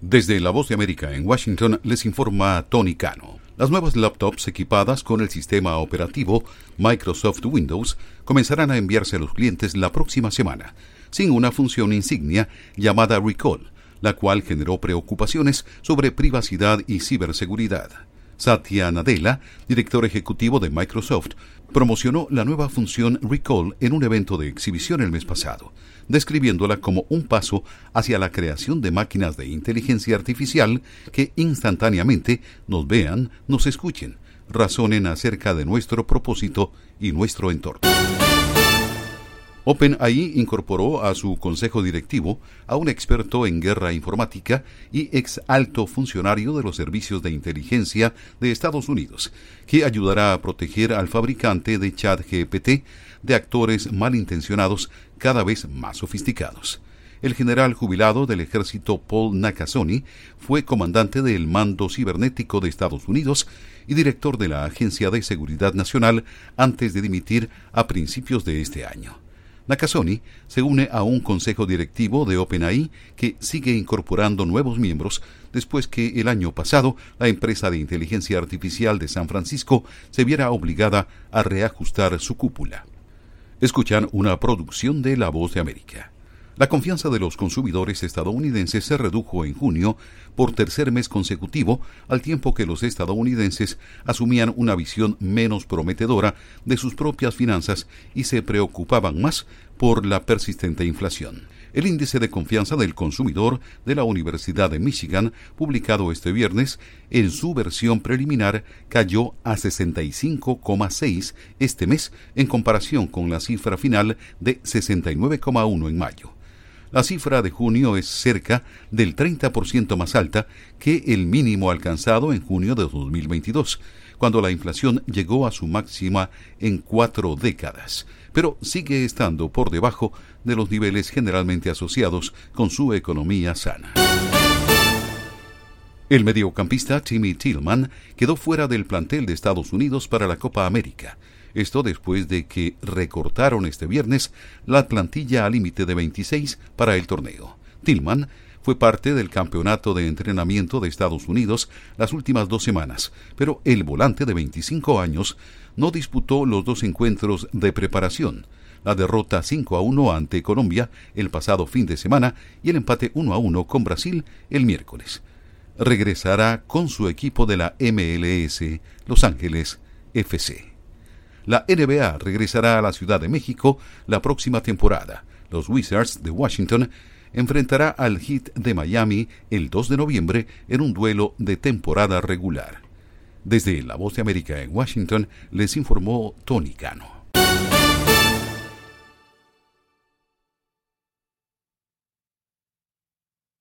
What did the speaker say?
Desde La Voz de América en Washington les informa Tony Cano. Las nuevas laptops equipadas con el sistema operativo Microsoft Windows comenzarán a enviarse a los clientes la próxima semana, sin una función insignia llamada Recall, la cual generó preocupaciones sobre privacidad y ciberseguridad. Satya Nadella, director ejecutivo de Microsoft, promocionó la nueva función Recall en un evento de exhibición el mes pasado, describiéndola como un paso hacia la creación de máquinas de inteligencia artificial que instantáneamente nos vean, nos escuchen, razonen acerca de nuestro propósito y nuestro entorno. OpenAI incorporó a su consejo directivo a un experto en guerra informática y ex alto funcionario de los servicios de inteligencia de Estados Unidos, que ayudará a proteger al fabricante de ChatGPT de actores malintencionados cada vez más sofisticados. El general jubilado del ejército Paul Nakasone fue comandante del Mando Cibernético de Estados Unidos y director de la Agencia de Seguridad Nacional antes de dimitir a principios de este año. Nakasone se une a un consejo directivo de OpenAI que sigue incorporando nuevos miembros después que el año pasado la empresa de inteligencia artificial de San Francisco se viera obligada a reajustar su cúpula. Escuchan una producción de La Voz de América. La confianza de los consumidores estadounidenses se redujo en junio por tercer mes consecutivo, al tiempo que los estadounidenses asumían una visión menos prometedora de sus propias finanzas y se preocupaban más por la persistente inflación. El índice de confianza del consumidor de la Universidad de Michigan, publicado este viernes, en su versión preliminar, cayó a 65,6 este mes en comparación con la cifra final de 69,1 en mayo. La cifra de junio es cerca del 30% más alta que el mínimo alcanzado en junio de 2022, cuando la inflación llegó a su máxima en 4 décadas, pero sigue estando por debajo de los niveles generalmente asociados con su economía sana. El mediocampista Timmy Tillman quedó fuera del plantel de Estados Unidos para la Copa América. Esto después de que recortaron este viernes la plantilla al límite de 26 para el torneo. Tillman fue parte del campeonato de entrenamiento de Estados Unidos las últimas 2 semanas, pero el volante de 25 años no disputó los 2 encuentros de preparación, la derrota 5-1 ante Colombia el pasado fin de semana y el empate 1-1 con Brasil el miércoles. Regresará con su equipo de la MLS, Los Ángeles FC. La NBA regresará a la Ciudad de México la próxima temporada. Los Wizards de Washington enfrentará al Heat de Miami el 2 de noviembre en un duelo de temporada regular. Desde La Voz de América en Washington les informó Tony Cano.